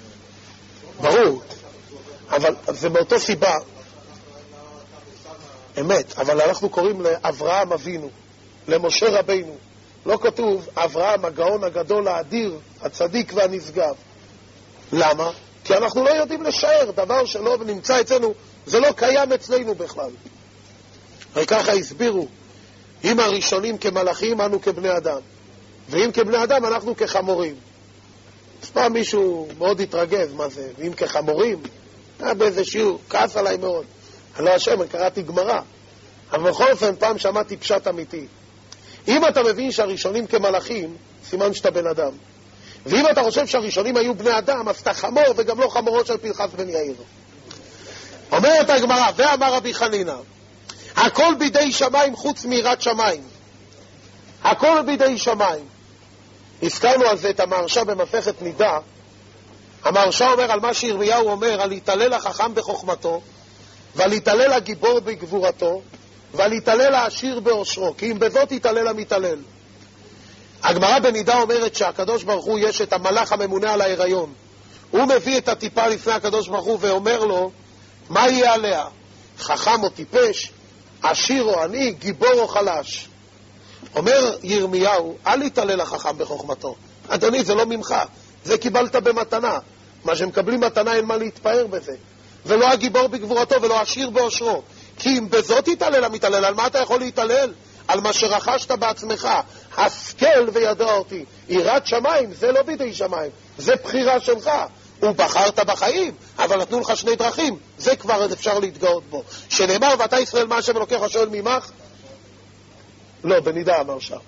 ברור, אבל זה באותו סיבה. אמת, אבל אנחנו קוראים לאברהם אבינו, למשה רבינו. לא כתוב אברהם הגאון הגדול האדיר, הצדיק והנשגב. למה? כי אנחנו לא יודעים לשער דבר שלא נמצא אצלנו, זה לא קיים אצלנו בכלל. וככה הסבירו, אם הראשונים כמלאכים, אנו כבני אדם, ואם כבני אדם, אנחנו כחמורים. אז פעם מישהו מאוד התרגז, מה זה? ואם כחמורים? היה באיזה שיעור, כעס עליי מאוד. אני לא אשם, אני קראתי גמרא. אבל בכל אופן, פעם שמעתי פשט אמיתי. אם אתה מבין שהראשונים כמלאכים, סימן שאתה בן אדם. ואם אתה חושב שהראשונים היו בני אדם, אז אתה חמור וגם לא חמורות של פנחס בן יאיר. אומרת הגמרא, ואמר רבי חנינא, הכל בידי שמיים חוץ מיראת שמיים. הכל בידי שמיים. הזכרנו על זה את המהרש"א במסכת נידה. המהרש"א אומר על מה שירמיהו אומר, על יתהלל החכם בחוכמתו, ועל יתהלל הגיבור בגבורתו, ועל יתהלל העשיר באושרו, כי אם בזאת יתהלל המתהלל. הגמרא בנידה אומרת שהקדוש ברוך הוא יש את המלאך הממונה על ההיריון. הוא מביא את הטיפה לפני הקדוש ברוך הוא ואומר לו, מה יהיה עליה? חכם או טיפש, עשיר או עני, גיבור או חלש. אומר ירמיהו, אל יתהלל החכם בחוכמתו. אדוני, זה לא ממך, זה קיבלת במתנה. מה שמקבלים מתנה אין מה להתפאר בזה. ולא הגיבור בגבורתו ולא עשיר באושרו. כי אם בזאת יתהלל המתהלל, על מה אתה יכול להתהלל? על מה שרכשת בעצמך. השכל וידע אותי. יראת שמיים, זה לא בידי שמיים, זה בחירה שלך. ובחרת בחיים, אבל נתנו לך שני דרכים, זה כבר אפשר להתגאות בו. שנאמר, ואתה ישראל מה השם אלוקיך שואל ממך? לא, בנידה אמר שם.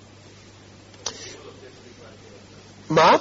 מה?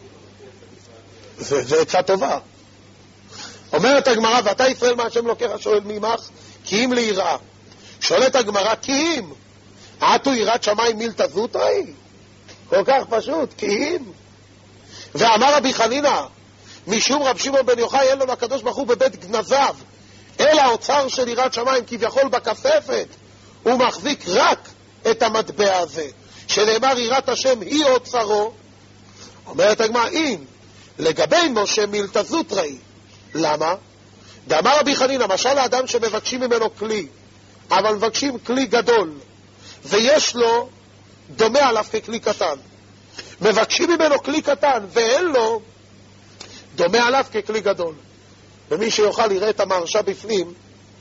זה, זה עצה טובה. אומרת הגמרא, ואתה ישראל מה השם אלוקיך שואל ממך? כי אם ליראה. שואלת הגמרא, כי אם עטו יראת שמיים מילתא זוטרא? כל כך פשוט, כי אם. ואמר רבי חנינא, משום רב שמעון בן יוחאי אין לנו הקדוש ברוך הוא בבית גנזיו, אלא האוצר של יראת שמיים כביכול בכספת, הוא מחזיק רק את המטבע הזה, שנאמר יראת השם היא אוצרו. אומרת הגמרא, אם לגבי משה מילתא זוטרא. למה? דאמר רבי חנינא, משל האדם שמבקשים ממנו כלי, אבל מבקשים כלי גדול, ויש לו דומה עליו ככלי קטן. מבקשים ממנו כלי קטן, ואין לו דומה עליו ככלי גדול. ומי שיוכל יראה את המהרש"א בפנים,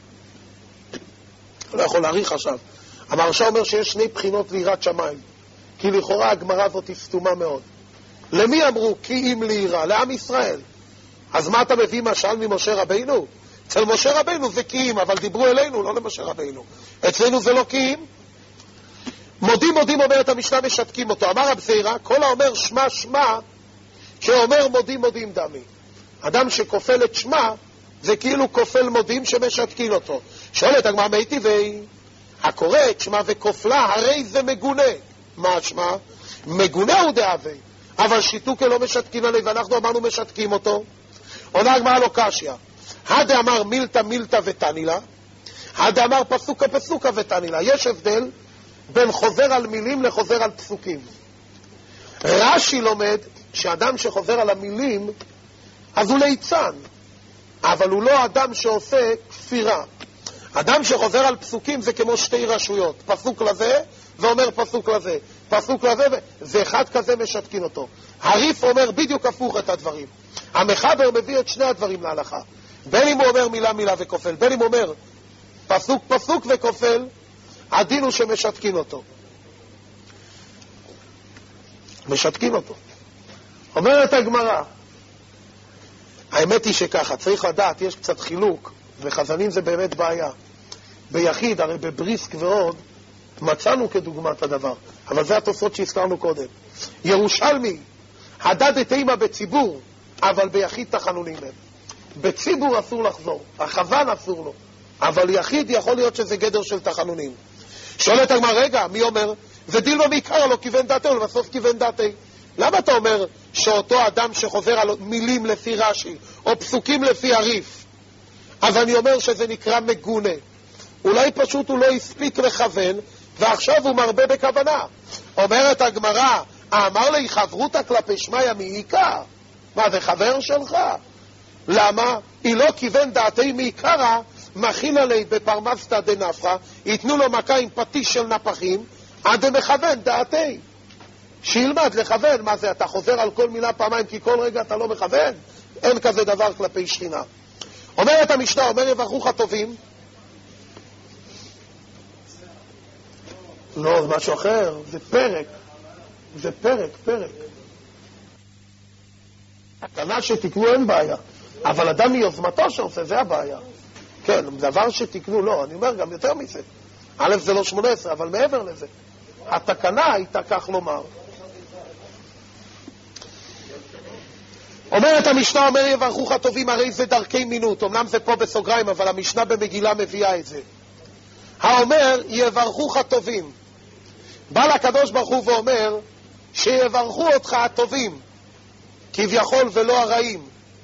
לא יכול להעריך עכשיו. המהרש"א אומר שיש שני בחינות ליראת שמיים, כי לכאורה הגמרא הזאת היא סתומה מאוד. למי אמרו כי אם ליראה? לעם ישראל. אז מה אתה מביא משל ממשה רבינו? אצל משה רבינו זה כי אם, אבל דיברו אלינו, לא למשה רבינו. אצלנו זה לא כי אם. מודים מודים אומרת המשנה, משתקים אותו. אמר רב זירא, כל האומר שמה שמה, שאומר מודים מודים דמי. אדם שכופל את שמה, זה כאילו כופל מודים שמשתקים אותו. שואלת הגמרא, מי טבעי? הקורא את שמה וכופלה, הרי זה מגונה. מה שמה? מגונה הוא דאבי, אבל שיתוק לא משתקים עלי, ואנחנו אמרנו משתקים אותו. עונה הגמרא לא קשיא. הדה אמר מילתא מילתא ותנילה, הדה אמר פסוקה פסוקה ותנילה. יש הבדל בין חוזר על מילים לחוזר על פסוקים. רש"י לומד שאדם שחוזר על המילים אז הוא ליצן, אבל הוא לא אדם שעושה כפירה. אדם שחוזר על פסוקים זה כמו שתי רשויות, פסוק לזה ואומר פסוק לזה, פסוק לזה, זה אחד כזה משתקין אותו. הריף אומר בדיוק הפוך את הדברים. המחבר מביא את שני הדברים להלכה, בין אם הוא אומר מילה מילה וכופל, בין אם הוא אומר פסוק פסוק וכופל, הדין הוא שמשתקין אותו. משתקין אותו. אומרת הגמרא, האמת היא שככה, צריך לדעת, יש קצת חילוק, וחזנים זה באמת בעיה. ביחיד, הרי בבריסק ועוד, מצאנו כדוגמת הדבר, אבל זה התוספות שהזכרנו קודם. ירושלמי, הדדת אימה בציבור, אבל ביחיד תחנונים הם. בציבור אסור לחזור, הכוון אסור לו, אבל יחיד יכול להיות שזה גדר של תחנונים. שואלת הגמרא, רגע, מי אומר? ודילמה מעיקרא לא כיוון דעתו, ובסוף כיוון דעתי. למה אתה אומר שאותו אדם שחוזר על מילים לפי רש"י, או פסוקים לפי הריף, אז אני אומר שזה נקרא מגונה? אולי פשוט הוא לא הספיק לכוון, ועכשיו הוא מרבה בכוונה. אומרת הגמרא, אמר לי חברותה כלפי שמיא מעיקרא. מה, זה חבר שלך? למה? היא לא כיוון דעתי מעיקרא, מכין עלי בפרמסתא דנפחא, ייתנו לו מכה עם פטיש של נפחים, עד המכוון דעתי. שילמד לכוון. מה זה, אתה חוזר על כל מילה פעמיים כי כל רגע אתה לא מכוון? אין כזה דבר כלפי שכינה. אומרת המשנה, אומר יברכוך הטובים. לא, זה משהו אחר, זה פרק. זה פרק, פרק. תקנה שתקנו אין בעיה, אבל אדם מיוזמתו שעושה, זה הבעיה. כן, דבר שתקנו, לא, אני אומר גם יותר מזה. א' זה לא שמונה עשרה, אבל מעבר לזה. התקנה הייתה כך לומר. אומרת המשנה, אומר יברכוך הטובים, הרי זה דרכי מינות. אמנם זה פה בסוגריים, אבל המשנה במגילה מביאה את זה. האומר יברכוך הטובים. בא לקדוש ברוך הוא ואומר שיברכו אותך הטובים, כביכול ולא הרעים.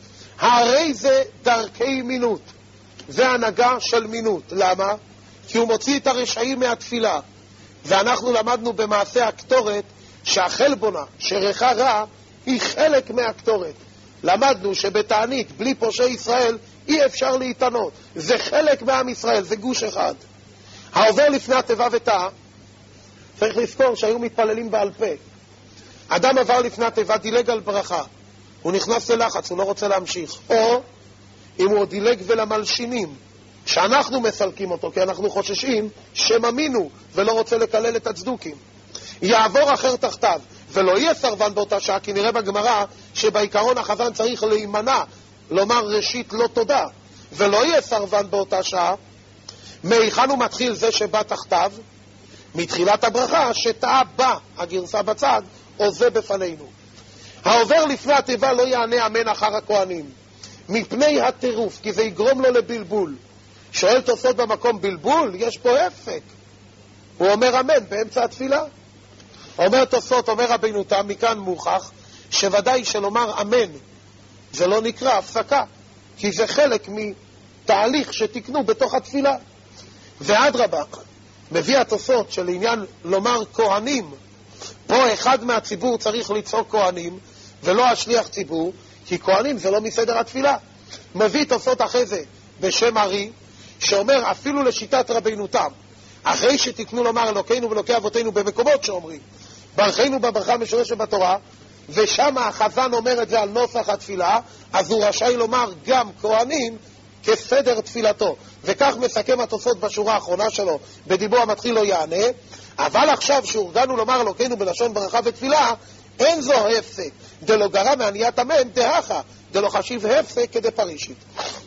הרי זה דרכי מינות. זה הנהגה של מינות. למה? כי הוא מוציא את הרשעים מהתפילה. ואנחנו למדנו במעשה הקטורת שהחלבונה, שריחה רע, היא חלק מהקטורת. למדנו שבתענית, בלי פושעי ישראל, אי אפשר להתענות. זה חלק מעם ישראל, זה גוש אחד. העובר לפני התיבה ותא, צריך לזכור שהיו מתפללים בעל פה. אדם עבר לפני התיבה, דילג על ברכה. הוא נכנס ללחץ, הוא לא רוצה להמשיך. או אם הוא דילג ולמלשינים, שאנחנו מסלקים אותו, כי אנחנו חוששים שממינו ולא רוצה לקלל את הצדוקים. יעבור אחר תחתיו, ולא יהיה סרבן באותה שעה, כי נראה בגמרא שבעיקרון החזן צריך להימנע, לומר ראשית לא תודה, ולא יהיה סרבן באותה שעה. מהיכן הוא מתחיל זה שבא תחתיו? מתחילת הברכה, שטעה בה, הגרסה בצד, או זה בפנינו. העובר לפני התיבה לא יענה אמן אחר הכהנים, מפני הטירוף, כי זה יגרום לו לבלבול. שואל תוספות במקום בלבול, יש פה הפק. הוא אומר אמן באמצע התפילה. אומר תוספות, אומר רבינו תם, מכאן מוכח, שוודאי שלומר אמן, זה לא נקרא הפסקה, כי זה חלק מתהליך שתקנו בתוך התפילה. ואדרבה, מביא התוספות של עניין לומר כהנים, פה אחד מהציבור צריך לצעוק כהנים, ולא השליח ציבור, כי כהנים זה לא מסדר התפילה. מביא תוספות אחרי זה בשם ארי, שאומר אפילו לשיטת רבינו תם, אחרי שתקנו לומר אלוקינו ואלוקי אבותינו במקומות שאומרים, ברכנו בברכה המשורשת בתורה, ושם החזן אומר את זה על נוסח התפילה, אז הוא רשאי לומר גם כהנים כסדר תפילתו. וכך מסכם התוספות בשורה האחרונה שלו, בדיבור המתחיל לא יענה. אבל עכשיו שהורגנו לומר אלוקינו בלשון ברכה ותפילה, אין זו הפסק, דלא גרע מעניית אמן דהכה, דלא חשיב הפסק כדי פרישית.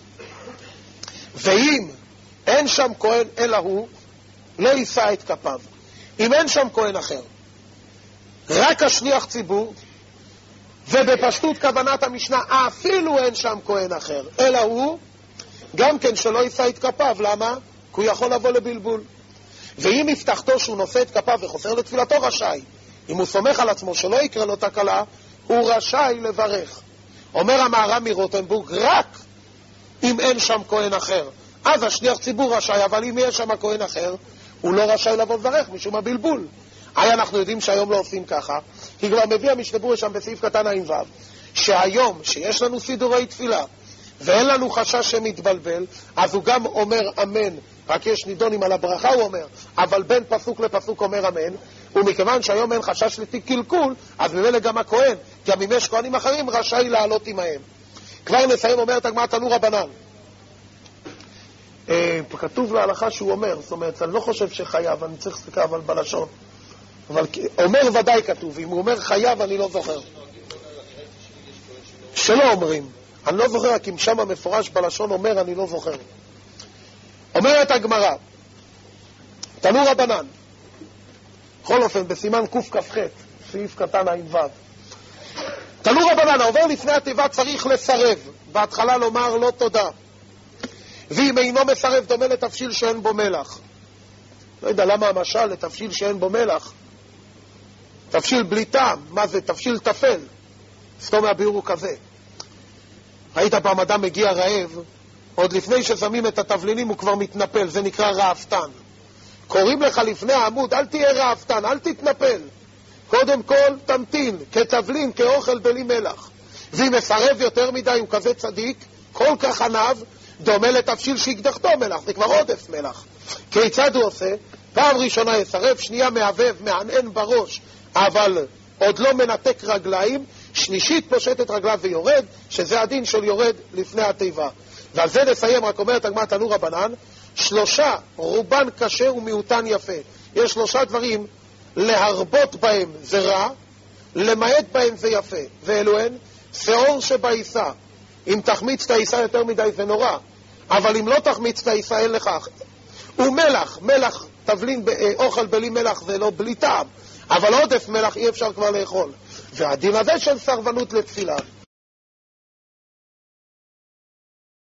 ואם אין שם כהן אלא הוא, לא יישא את כפיו. אם אין שם כהן אחר, רק השליח ציבור, ובפשטות כוונת המשנה אפילו אין שם כהן אחר אלא הוא, גם כן שלא יישא את כפיו. למה? כי הוא יכול לבוא לבלבול. ואם הבטחתו שהוא נושא את כפיו וחוזר לתפילתו, רשאי. אם הוא סומך על עצמו שלא יקרה לו תקלה, הוא רשאי לברך. אומר המהר"ם מרוטנבורג, רק אם אין שם כהן אחר, אז השליח ציבור רשאי, אבל אם יש שם כהן אחר, הוא לא רשאי לבוא לברך משום הבלבול. היי, אנחנו יודעים שהיום לא עושים ככה, כי כבר מביא המשתבור שם בסעיף קטן ע"ו, שהיום שיש לנו סידורי תפילה, ואין לנו חשש שמתבלבל, אז הוא גם אומר אמן, רק יש נידונים על הברכה הוא אומר, אבל בין פסוק לפסוק אומר אמן, ומכיוון שהיום אין חשש לקלקול, אז ממילא גם הכהן, גם אם יש כהנים אחרים, רשאי לעלות עמהם. כבר נסיים, אומרת הגמרא תנו רבנן. אה, כתוב להלכה שהוא אומר, זאת אומרת, אני לא חושב שחייב, אני צריך לסתכל אבל בלשון. אבל אומר ודאי כתוב, אם הוא אומר חייב אני לא זוכר. שלא אומרים. אני לא זוכר, רק אם שם המפורש בלשון אומר, אני לא זוכר. אומרת הגמרא, תנו רבנן, בכל אופן, בסימן קכ"ח, סעיף קטן ע"ו. תנו רבנן, העובר לפני התיבה צריך לסרב, בהתחלה לומר לא תודה. ואם אינו מסרב, דומה לתבשיל שאין בו מלח. לא יודע למה המשל לתבשיל שאין בו מלח. תבשיל בלי טעם, מה זה? תבשיל תפל. סתום מהביאור הוא כזה. ראית פעם אדם מגיע רעב, עוד לפני ששמים את התבלינים הוא כבר מתנפל, זה נקרא רעבתן. קוראים לך לפני העמוד, אל תהיה רעבתן, אל תתנפל. קודם כל תמתין, כתבלין, כאוכל בלי מלח. ואם מסרב יותר מדי הוא כזה צדיק, כל כך ענב, דומה לתבשיל שהקדחתו מלח, זה כבר עודף מלח. כיצד הוא עושה? פעם ראשונה יסרב, שנייה מהבב, מענן בראש, אבל עוד לא מנתק רגליים, שלישית פושט את רגליו ויורד, שזה הדין של יורד לפני התיבה. ועל זה נסיים, רק אומרת הגמרא תנו רבנן, שלושה רובן כשר ומיעוטן יפה. יש שלושה דברים, להרבות בהם זה רע, למעט בהם זה יפה. ואלו הן, שעור שבעיסה, אם תחמיץ את העיסה יותר מדי זה נורא, אבל אם לא תחמיץ את העיסה אין לכך. ומלח, מלח, תבלין, אוכל בלי מלח זה לא בלי טעם, אבל עודף מלח אי אפשר כבר לאכול. והדין הזה של סרבנות לתפילה,